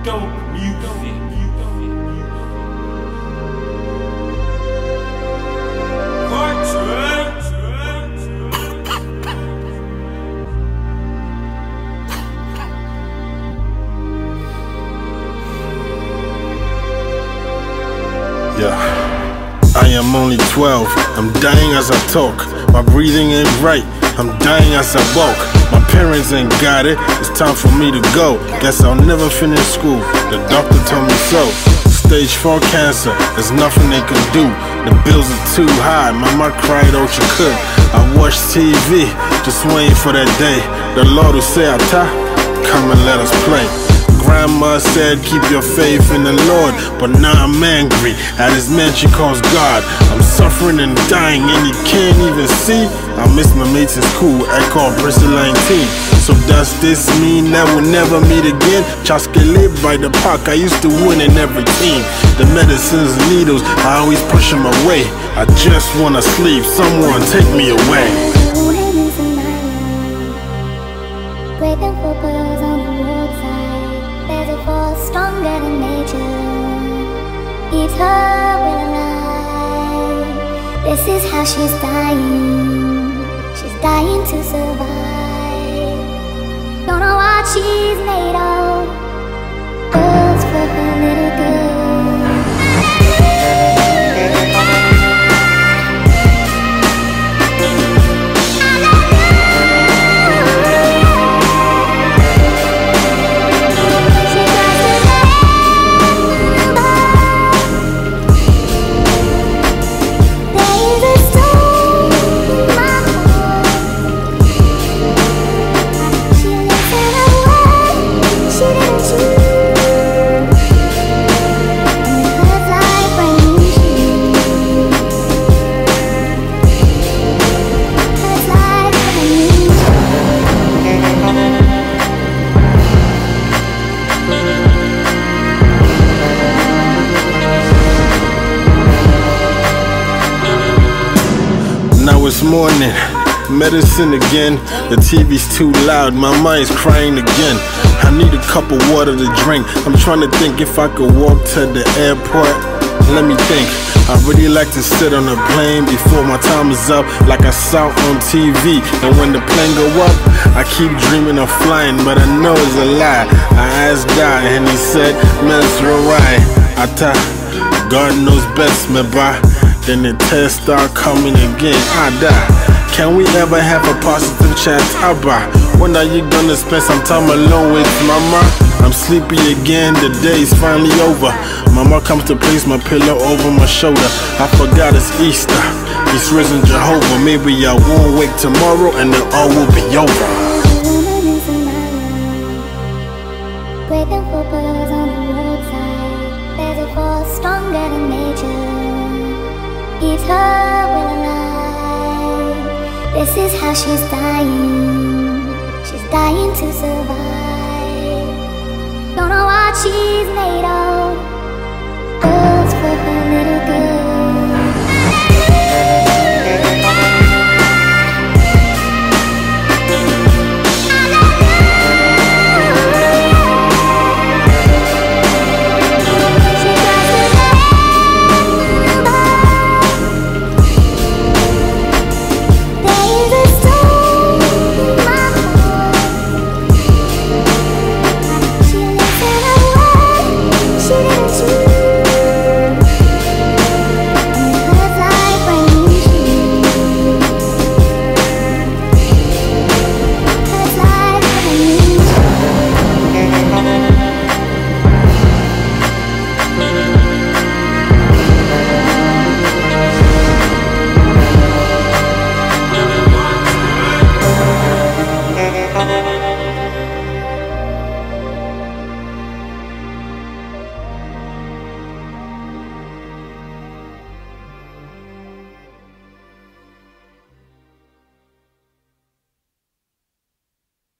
Yeah, I am only 12, I'm dying as I talk. My breathing ain't right, I'm dying as I walk. My parents ain't got it, it's time for me to go. Guess I'll never finish school, the doctor told me so. Stage 4 cancer, there's nothing they can do. The bills are too high, mama cried out you could. I watched TV, just waiting for that day. The Lord will say, Ata, come and let us play. Grandma said keep your faith in the Lord, but now I'm angry at his man she calls God. I'm suffering and dying and he can't even see. I miss my mates in school, I call Bristol 19. So does this mean that we'll never meet again? Chaske live by the park, I used to win in every team. The medicines, needles, I always push them away. I just wanna sleep, someone take me away. Breaking for pearls on the roadside. There's a force stronger than nature. Eat her will alive. This is how she's dying. She's dying to survive. Don't know what she's made of. Girls for her little girl. Now it's morning, medicine again. The TV's too loud, my mind's crying again. I need a cup of water to drink. I'm trying to think if I could walk to the airport. Let me think. I really like to sit on a plane before my time is up, like I saw on TV. And when the plane go up, I keep dreaming of flying, but I know it's a lie. I asked God and he said, Mesrai, Ata, God knows best, me ba. Then the tests start coming again, I die. Can we ever have a positive chat, Abba? When are you gonna spend some time alone with mama? I'm sleepy again, the day's finally over. Mama comes to place my pillow over my shoulder. I forgot it's Easter, he's risen Jehovah. Maybe I won't wake tomorrow and then all will be over. Breaking for pearls on the roadside. There's a force stronger than nature. Eat her will alive. This is how she's dying. She's dying to survive. Don't know what she's made of.